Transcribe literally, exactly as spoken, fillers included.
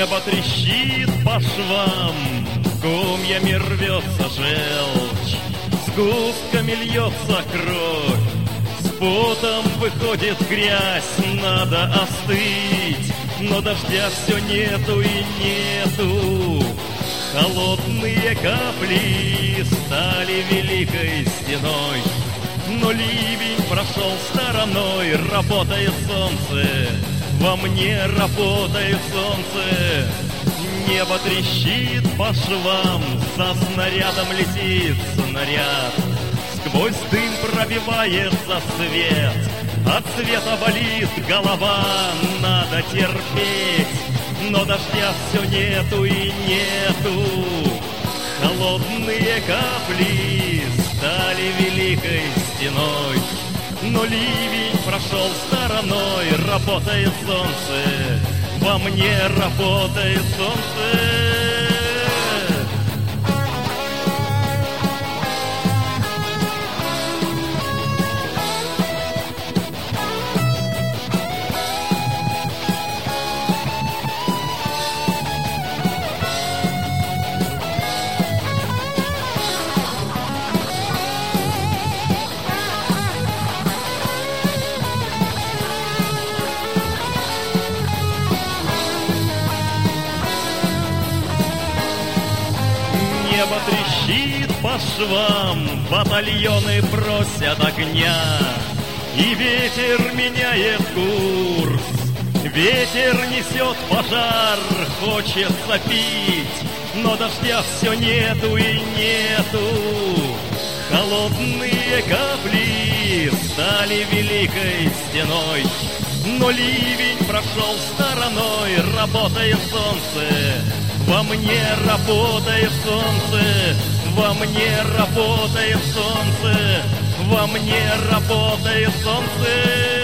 Небо трещит по швам, комьями рвется желчь, сгустками льется кровь, с потом выходит грязь, надо остыть, но дождя все нету и нету. Холодные капли стали великой стеной, но ливень прошел стороной, работает солнце, во мне работает солнце. Небо трещит по швам, за снарядом летит снаряд, сквозь дым пробивается свет, от света болит голова, надо терпеть, но дождя все нету и нету. Холодные капли стали великой стеной, но ливень прошел стороной, работает солнце, во мне работает солнце. Небо трещит по швам, батальоны просят огня, и ветер меняет курс, ветер несет пожар, хочется пить, но дождя все нету и нету. Холодные капли стали великой стеной, но ливень прошел стороной, работает солнце, во мне работает солнце, во мне работает солнце, во мне работает солнце.